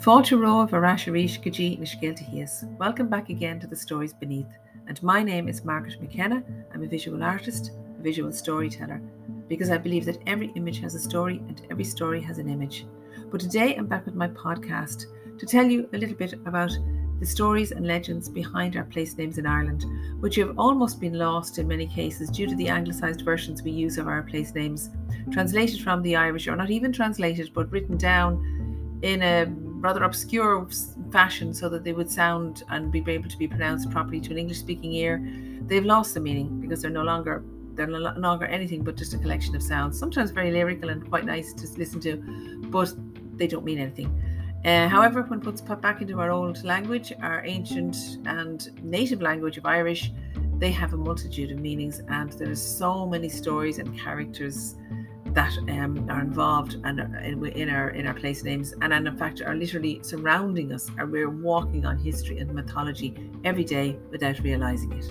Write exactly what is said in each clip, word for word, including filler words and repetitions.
Fáilte Roa Varasha Rish Gaji Nishkilta Hias. Welcome back again to the Stories Beneath. And my name is Margaret McKenna. I'm a visual artist, a visual storyteller, because I believe that every image has a story and every story has an image. But today I'm back with my podcast to tell you a little bit about the stories and legends behind our place names in Ireland, which have almost been lost in many cases due to the anglicised versions we use of our place names, translated from the Irish, or not even translated, but written down in a rather obscure fashion so that they would sound and be able to be pronounced properly to an English-speaking ear. They've lost the meaning because they're no longer they're no longer anything but just a collection of sounds, sometimes very lyrical and quite nice to listen to, but they don't mean anything. Uh, however, when put back into our old language, our ancient and native language of Irish, they have a multitude of meanings, and there are so many stories and characters that um, are involved and in, in our in our place names, and, and in fact are literally surrounding us, and we're walking on history and mythology every day without realising it.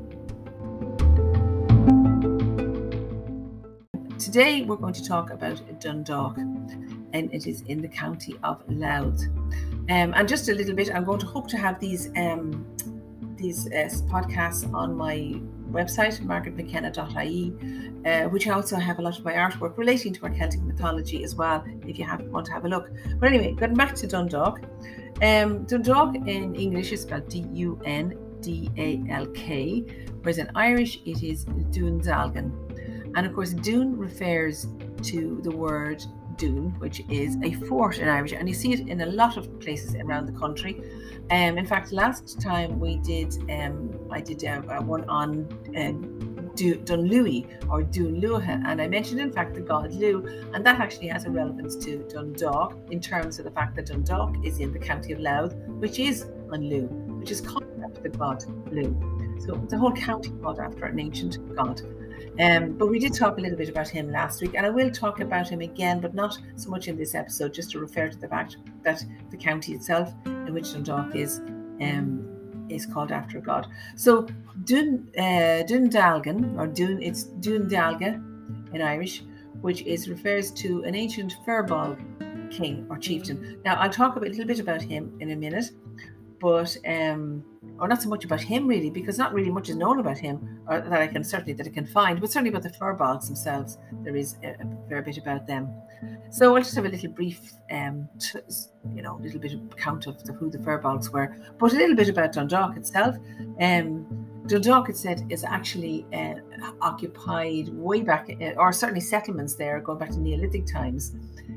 Today we're going to talk about Dundalk, and it is in the county of Louth. Um, and just a little bit, I'm going to hope to have these um, these uh, podcasts on my website, margaret mckenna dot I E, uh, which I also have a lot of my artwork relating to our Celtic mythology as well, if you have, want to have a look. But anyway, going back to Dundalk. Um, Dundalk in English is spelled D U N D A L K, whereas in Irish it is Dundalgan. And of course, Dún refers to the word Dún, which is a fort in Irish, and you see it in a lot of places around the country. Um, in fact, last time we did, um, I did uh, one on uh, Dunluath or Dún Luath, and I mentioned, in fact, the god Lu, and that actually has a relevance to Dundalk in terms of the fact that Dundalk is in the county of Louth, which is on Lu, which is called after the god Lu. So the whole county called after an ancient god. Um, but we did talk a little bit about him last week, and I will talk about him again, but not so much in this episode, just to refer to the fact that the county itself, in which Dundalk is, um, is called after a god. So Dún, uh, Dundalgan, or Dún, it's Dundalga in Irish, which is refers to an ancient Firbolg king or chieftain. Now I'll talk a little bit about him in a minute, but um, or not so much about him really, because not really much is known about him, or that I can certainly that I can find, but certainly about the Firbolgs themselves, there is a, a fair bit about them. So I'll just have a little brief, um, t- you know, little bit of account of the, who the Firbolgs were, but a little bit about Dundalk itself. Um, Dundalk, it said, is actually uh, occupied way back, uh, or certainly settlements there, going back to Neolithic times.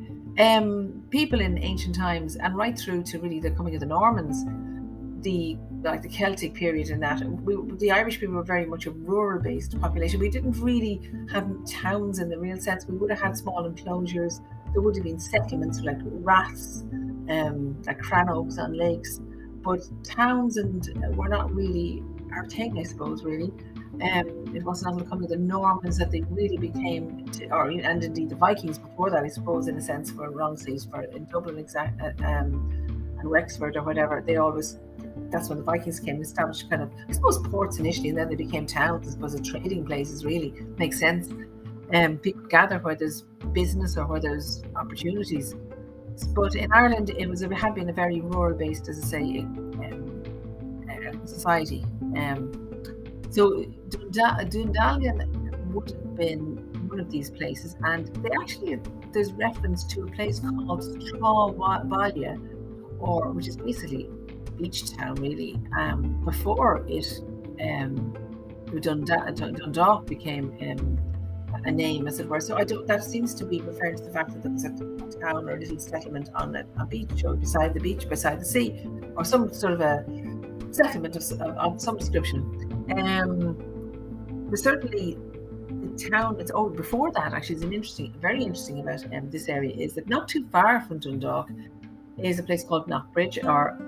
Um, people in ancient times, and right through to really the coming of the Normans, the like the Celtic period, and that we, the Irish people were very much a rural-based population. We didn't really have towns in the real sense. We would have had small enclosures. There would have been settlements like raths, um, like cranogues on lakes, but towns and uh, were not really our thing, I suppose. Really, um, it wasn't until the coming of the Normans that they really became, to, or and indeed the Vikings before that, I suppose, in a sense, for wrong states, for in Dublin, exact, uh, um, and Wexford or whatever. They always. That's when the Vikings came and established kind of, I suppose, ports initially, and then they became towns, I suppose, as trading places. Really makes sense. Um, people gather where there's business or where there's opportunities. But in Ireland, it was it had been a very rural-based, as I say, um, uh, society. Um, so Dundalgan would have been one of these places, and they actually there's reference to a place called Strawballa, or which is basically beach town really, um, before it um, Dundalk became um, a name, as it were. So I don't. That seems to be referring to the fact that there was a town or a little settlement on a, a beach, or beside the beach, beside the sea, or some sort of a settlement of, of some description. Um, but certainly the town. It's oh before that actually is an interesting, very interesting about um, this area is that not too far from Dundalk is a place called Knockbridge, or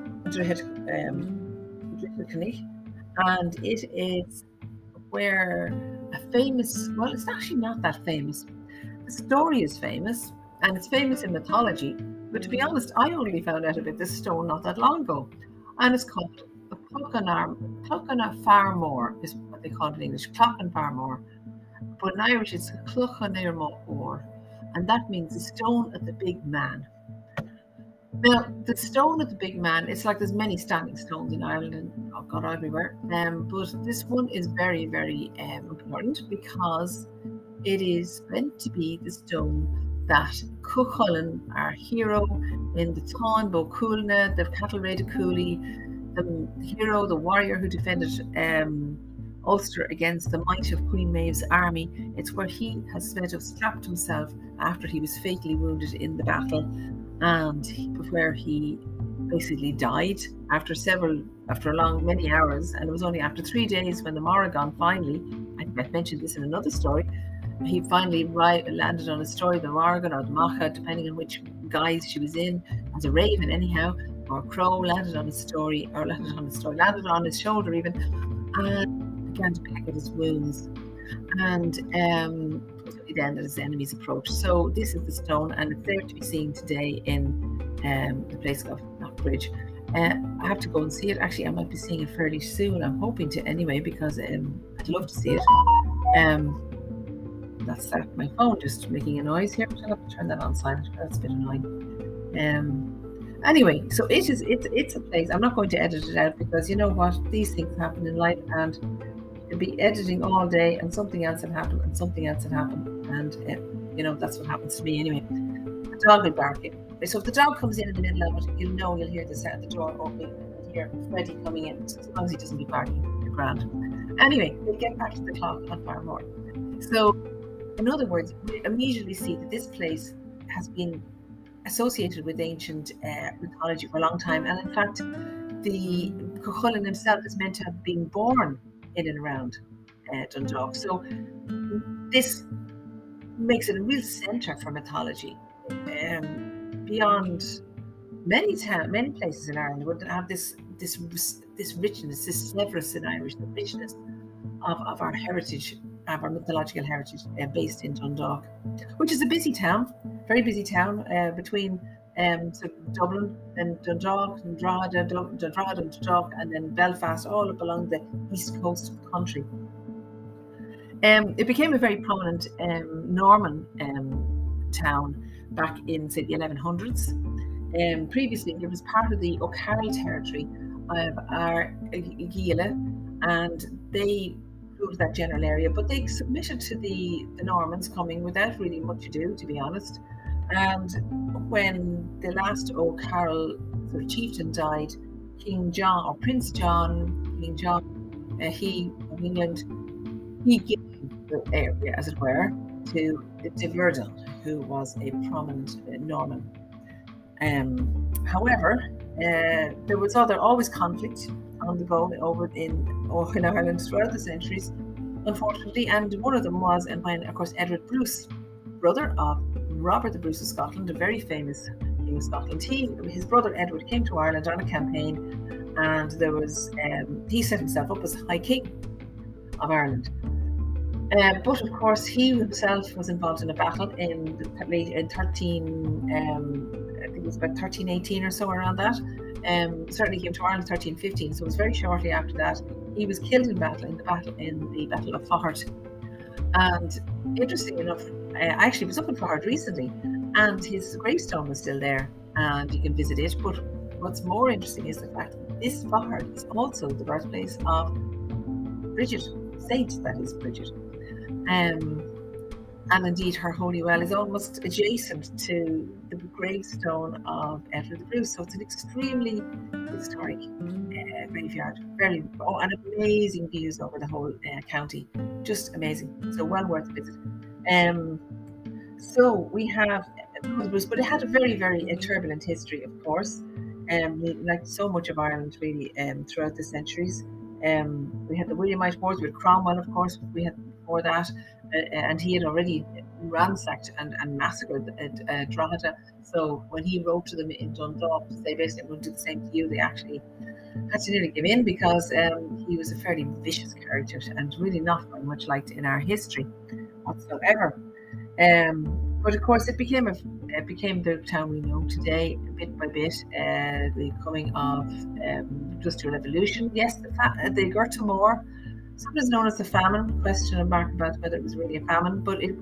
um, and it is where a famous, well, it's actually not that famous. The story is famous, and it's famous in mythology, but to be honest, I only found out about this stone not that long ago, and it's called the Clochana Farmore, is what they call it in English, Clochana Farmore, but in Irish it's Clochana Mór, and that means the stone of the big man. Now, the stone of the big man, it's like there's many standing stones in Ireland and oh God, everywhere. Um, but this one is very, very um, important because it is meant to be the stone that Cuchulainn, our hero in the Táin Bó Cúailnge, the cattle raid of Cooley, the hero, the warrior who defended um, Ulster against the might of Queen Maeve's army. It's where he has said of strapped himself after he was fatally wounded in the battle, and where he basically died after several, after a long many hours. And it was only after three days when the Morrigan finally, I think I've mentioned this in another story, he finally right, landed on a story, the Morrigan or the Macha, depending on which guise she was in, as a raven anyhow, or a crow, landed on his story, or landed on his story, landed on his shoulder even, and began to peck at his wounds. And um, it ended as enemies approached. So this is the stone, and it's there to be seen today in um, the place of Knockbridge. Uh, I have to go and see it. Actually, I might be seeing it fairly soon. I'm hoping to anyway, because um, I'd love to see it. Um, that's that. My phone just making a noise here. I'll have to turn that on silent. That's a bit annoying. Um, anyway, so it is. It's it's a place. I'm not going to edit it out because you know what? These things happen in life, and you'll be editing all day, and something else had happened, and something else had happened, and it, you know that's what happens to me anyway. The dog will bark. So if the dog comes in in the middle of it, you'll know, you'll hear the sound of the door opening, you'll hear Freddie coming in. So as long as he doesn't be barking, you're grand. Anyway, we'll get back to the clock on Farmore. So, in other words, we immediately see that this place has been associated with ancient uh, mythology for a long time, and in fact, the Cuchulainn himself is meant to have been born in and around uh, Dundalk. So, this makes it a real centre for mythology. Um, beyond many town, many places in Ireland would have this this this richness, this severus in Irish, the richness of, of our heritage, of our mythological heritage, uh, based in Dundalk, which is a busy town, very busy town uh, between um, so Dublin and Dundalk, and Drogheda, Drogheda and Dundalk, and then Belfast, all up along the east coast of the country. Um, it became a very prominent um, Norman um, town back in, say, the eleven hundreds. Um, previously, it was part of the O'Carroll territory of Argyll, and they ruled that general area, but they submitted to the, the Normans coming without really much ado, to be honest. And when the last O'Carroll sort of chieftain died, King John, or Prince John, King John, uh, he of England, he gave the area, as it were, to de Verdun, who was a prominent uh, Norman. Um, however, uh, there was other always conflict on the go over in, oh, in Ireland throughout the centuries, unfortunately, and one of them was, and when, of course, Edward Bruce, brother of Robert the Bruce of Scotland, a very famous king of Scotland, he, his brother Edward came to Ireland on a campaign, and there was, um, he set himself up as High King of Ireland. Uh, but of course, he himself was involved in a battle in the late in thirteen, um, I think it was about thirteen eighteen or so, around that. Um, certainly came to Ireland thirteen fifteen, so it was very shortly after that. He was killed in battle in the battle in the Battle of Faughart. And interestingly enough, uh, I actually was up in Faughart recently, and his gravestone was still there, and you can visit it. But what's more interesting is the fact that this Faughart is also the birthplace of Bridget, Saint, that is Bridget. Um, and indeed her holy well is almost adjacent to the gravestone of Edward the Bruce, so it's an extremely historic uh, graveyard. Very, oh, and amazing views over the whole uh, county, just amazing. So well worth a visit. Um, so we have Bruce, but it had a very, very uh, turbulent history, of course, um, like so much of Ireland, really, um, throughout the centuries. Um, we had the Williamite Wars with Cromwell, of course. We had before that, uh, and he had already ransacked and, and massacred uh, uh, Drogheda. So when he wrote to them in Dundalk to say basically we'll do the same to you, they actually had to nearly give in, because um, he was a fairly vicious character and really not very much liked in our history whatsoever. Um, but of course, it became a it became the town we know today, bit by bit. Uh, the coming of um, Industrial Revolution. Yes, the, fa- the Gorta Mór, sometimes known as the famine. Question mark about whether it was really a famine, but it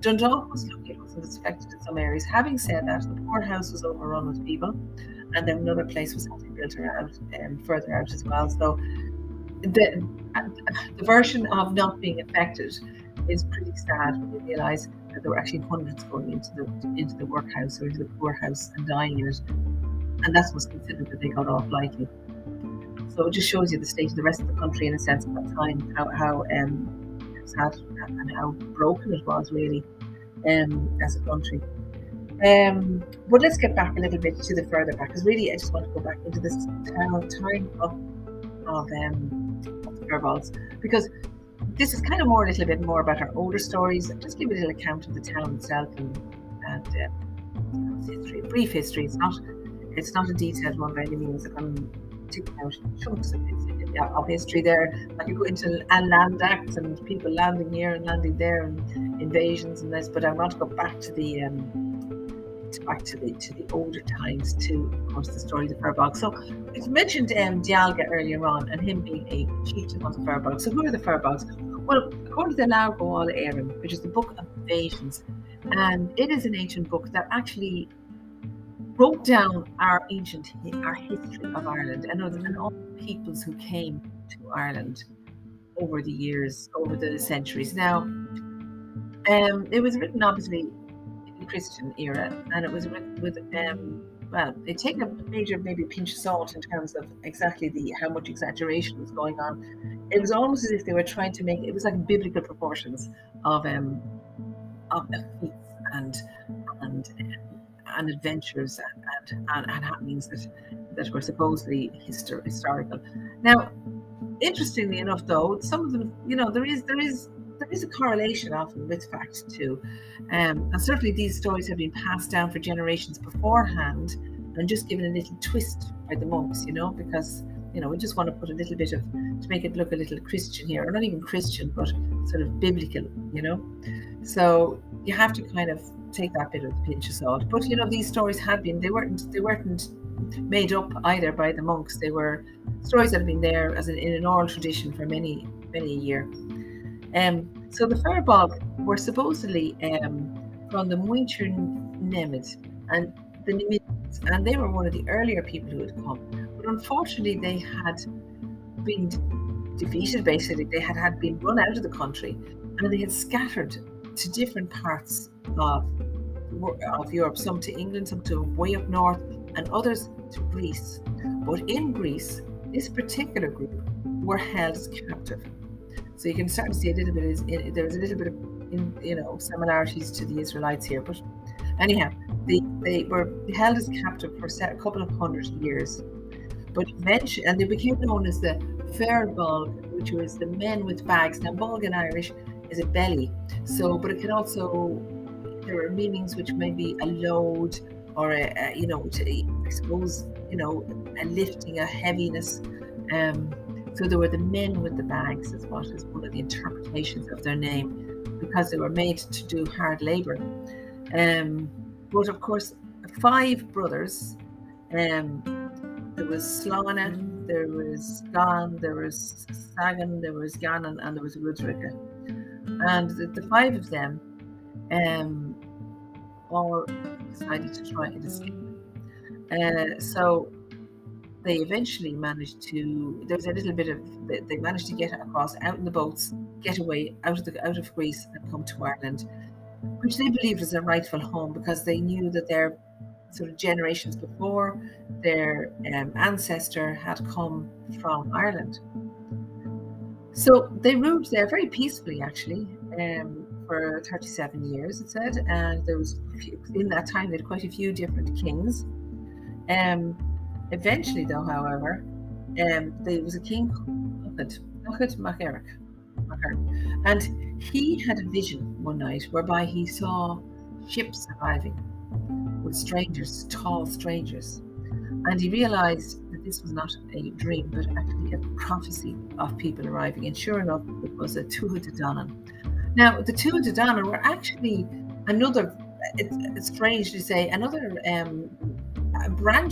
Dundalk was lucky it wasn't as affected in some areas. Having said that, the poorhouse was overrun with people, and then another place was having built around um, further out as well. So the, the version of not being affected is pretty sad when you realise that there were actually hundreds going into the into the workhouse or into the poorhouse and dying in it, and that was considered that they got off lightly. So it just shows you the state of the rest of the country in a sense at that time, how how um, sad and how broken it was really um, as a country. Um, but let's get back a little bit to the further back, because really I just want to go back into this town time of of um, the Firbolgs, because this is kind of more a little bit more about our older stories. Just give a little account of the town itself and and uh, its history, brief history. It's not it's not a detailed one by any means. I'm taking out chunks of, of history there. I could go into a land acts and people landing here and landing there and invasions and this, but I want to go back to the um, back to the to the older times to, of course, the story of the Firbolgs. So it's mentioned um, Dialga earlier on and him being a chieftain of the Firbolgs. So who are the Firbolgs? Well, according to the Lau Goal Éireann, which is the book of invasions, and it is an ancient book that actually wrote down our ancient our history of Ireland and, and all the peoples who came to Ireland over the years, over the centuries. Now, um, it was written obviously in the Christian era, and it was written with um, well, they take a major maybe pinch of salt in terms of exactly the how much exaggeration was going on. It was almost as if they were trying to make it was like biblical proportions of um of feats and and and adventures and, and, and happenings that that were supposedly histor- historical. Now, interestingly enough, though, some of them, you know, there is there is there is a correlation often with fact too, um, and certainly these stories have been passed down for generations beforehand and just given a little twist by the monks, you know, because you know we just want to put a little bit of to make it look a little Christian here, or not even Christian, but sort of biblical, you know. So you have to kind of take that bit of a pinch of salt. But you know, these stories had been they weren't they weren't made up either by the monks. They were stories that have been there as an, in an oral tradition for many many a year. Um, so the Firbolg were supposedly um, from the Muintir Nemid and the Nemids, and they were one of the earlier people who had come. But unfortunately, they had been defeated. Basically, they had had been run out of the country, and they had scattered to different parts of of Europe. Some to England, some to way up north, and others to Greece. But in Greece, this particular group were held as captive. So you can start to see a little bit, is there's a little bit of, you know, similarities to the Israelites here. But anyhow, they, they were held as captive for a couple of hundred years. But eventually, and they became known as the Firbolg, which was the men with bags. Now, bolg in Irish is a belly. So, but it can also, there are meanings which may be a load or a, a you know, to, I suppose, you know, a lifting, a heaviness. Um, So there were the men with the bags, is what is one of the interpretations of their name, because they were made to do hard labour. Um, but of course, five brothers. Um, there was Sláine, there was Gan, there was Sagan, there was Gannon, and there was Rudrika. And the, the five of them um, all decided to try and escape. Uh, so they eventually managed to, there was a little bit of, they managed to get across out in the boats, get away out of the out of Greece and come to Ireland, which they believed was their rightful home, because they knew that their sort of generations before, their um, ancestor had come from Ireland. So they ruled there very peacefully, actually, um, for thirty-seven years, it said, and there was, a few, in that time, they had quite a few different kings. Um, Eventually, though, however, um, there was a king called Nochad Mac Éireach, and he had a vision one night whereby he saw ships arriving with strangers, tall strangers, and he realised that this was not a dream, but actually a prophecy of people arriving. And sure enough, it was a Tuatha De Danann. Now, the Tuatha De Danann were actually another, it's, it's strange to say, another um, a branch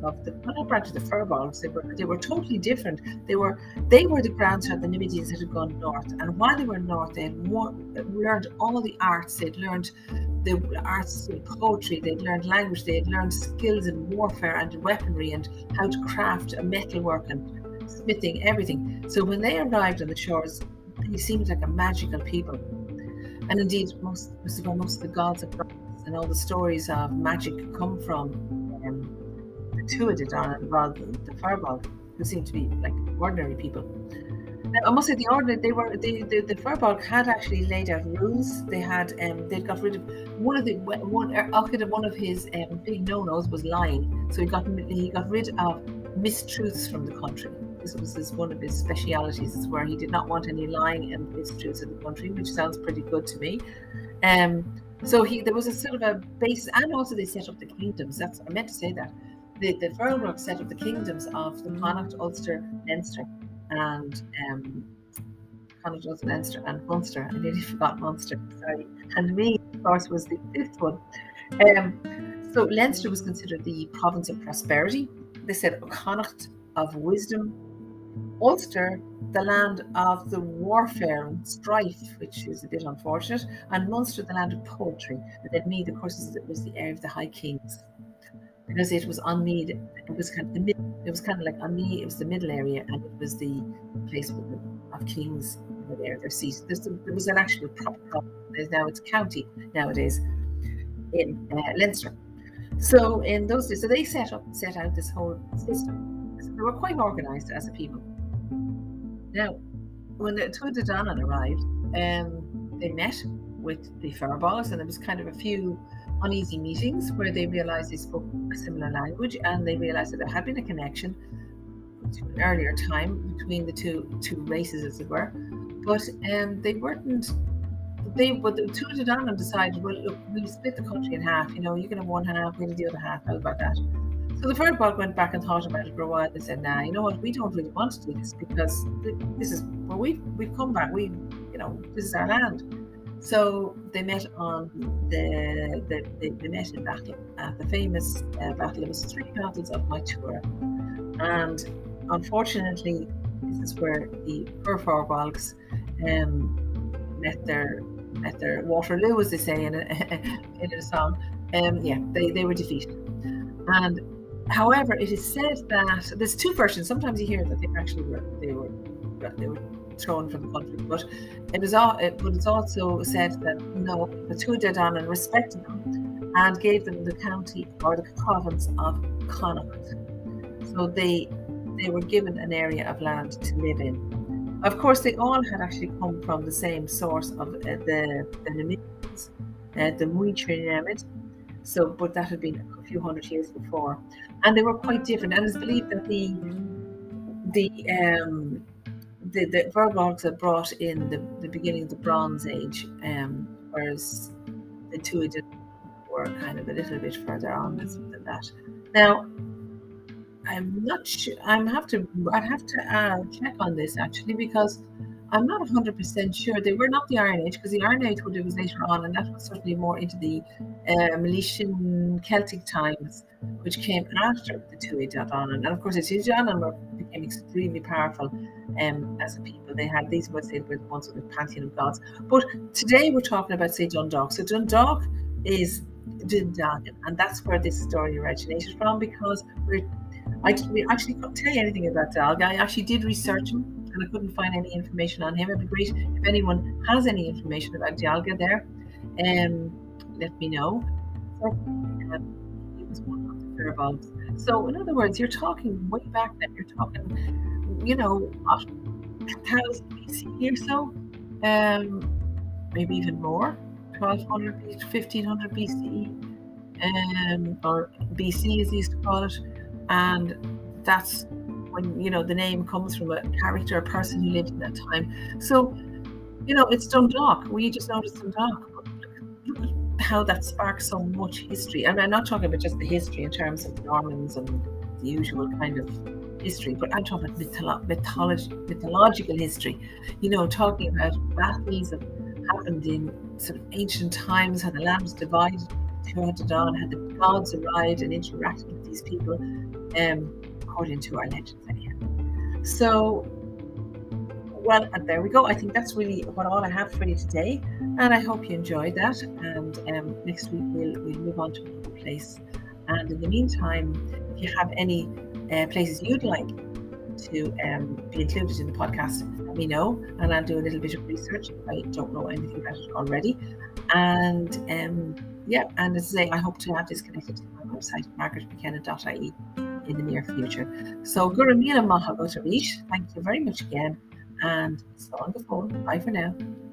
of the well, not branch of the Firbolgs. They were they were totally different. They were they were the grandchild, the Numidians that had gone north, and while they were north, they had more, learned all the arts. They'd learned the arts of poetry. They'd learned language. They had learned skills in warfare and weaponry and how to craft a metalwork and smithing, everything. So when they arrived on the shores, they seemed like a magical people. And indeed, most, this is where most of the gods of and all the stories of magic come from. Um, the Tuatha Dé Danann rather than the Firbolg, who seem to be like ordinary people. Now, I must say, the ordinary they were the the, the Firbolg had actually laid out rules. They had um they got rid of one of the one Ochid, one of his um, big no-nos was lying. So he got he got rid of mistruths from the country. This was his, one of his specialities, is where he did not want any lying and mistruths in the country, which sounds pretty good to me. Um. So he, there was a sort of a base, and also they set up the kingdoms. That's I meant to say that the the Firbolg set up the kingdoms of the Connacht, Ulster, Leinster, and um, Connacht, Ulster, Leinster, and Munster. I nearly forgot Munster. Sorry, and Meath, of course, was the fifth one. Um, so Leinster was considered the province of prosperity. They said Connacht of wisdom, Ulster, the land of the warfare and strife, which is a bit unfortunate, and Munster, the land of poetry. And then Meath, of course, it was the area of the High Kings, because it was on Meath. It was kind of the mid, it was kind of like on Meath. It was the middle area, and it was the place with the, of kings were there, their seats. There was an actual proper province. Now it's a county nowadays in uh, Leinster. So in those days, so they set up set out this whole system. So they were quite organised as a people. Now, when the Tuatha Dé Danann arrived, um, they met with the Firbolgs, and there was kind of a few uneasy meetings where they realised they spoke a similar language, and they realised that there had been a connection to an earlier time between the two two races, as it were. But um, they weren't. They, but the Tuatha Dé Danann decided, well, look, we'll split the country in half. You know, you can have one half, we'll have the other half. How about that? So the Firbolg went back and thought about it for a while. They said, "Nah, you know what? We don't really want to do this, because this is well, we we've come back. We, you know, this is our land." So they met on the the they, they met in battle at the famous uh, battle. It was three battles of Moytura, and unfortunately, this is where the Firbolgs um, met their met their Waterloo, as they say in a in a song. Um, yeah, they they were defeated, and. However, it is said that there's two versions. Sometimes you hear that they actually were they were they were thrown from the country, but it was all. It, but it's also said that no, the Tuatha Dé Danann respected them and gave them the county or the province of Connacht. So they they were given an area of land to live in. Of course, they all had actually come from the same source of uh, the the Numidians, uh, the Muichri. So, but that had been a few hundred years before, and they were quite different. And it's believed that the the um, the, the Firbolgs had brought in the, the beginning of the Bronze Age, um, whereas the Tuatha were kind of a little bit further on than that. Now, I'm not sure. I'm have to. I'd have to uh, check on this actually, because I'm not one hundred percent sure. They were not the Iron Age, because the Iron Age would have was later on, and that was certainly more into the uh, Milesian Celtic times, which came after the Tuatha Dé Danann. And of course, the Tuatha Dé Danann became extremely powerful um, as a people. They had these were the ones with the pantheon of gods. But today we're talking about, say, Dundalk. So Dundalk is Dundagan, and that's where this story originated from, because we're I we actually couldn't tell you anything about Dalga. I actually did research him, and I couldn't find any information on him. It'd be great if anyone has any information about Dalga there, um, let me know. So, um, he was one of the Firbolgs. So, in other words, you're talking way back then. You're talking, you know, what, one thousand B C or so, um, maybe even more, twelve hundred, fifteen hundred B C E, um, or B C as they used to call it. And that's when, you know, the name comes from a character, a person who lived in that time. So, you know, it's Dundalk. We just noticed Dundalk. But look, look at how that sparks so much history. And I'm not talking about just the history in terms of the Normans and the usual kind of history, but I'm talking about mytholo- mythology, mythological history. You know, talking about battles that happened in sort of ancient times, how the land was divided. Tuatha Dé Danann, had the gods arrived and interacted with these people. um, according to our legends anyhow. So, well, and there we go. I think that's really what all I have for you today, and I hope you enjoyed that. And um, next week we'll we'll move on to another place. And in the meantime, if you have any uh, places you'd like to um, be included in the podcast, let me know, and I'll do a little bit of research if I don't know anything about it already. And um, yeah, and as I say, I hope to have this connected to my website, margaret mckenna dot I E, in the near future. So, Gura Mila Maha Gotarish, thank you very much again, and so on the phone. Bye for now.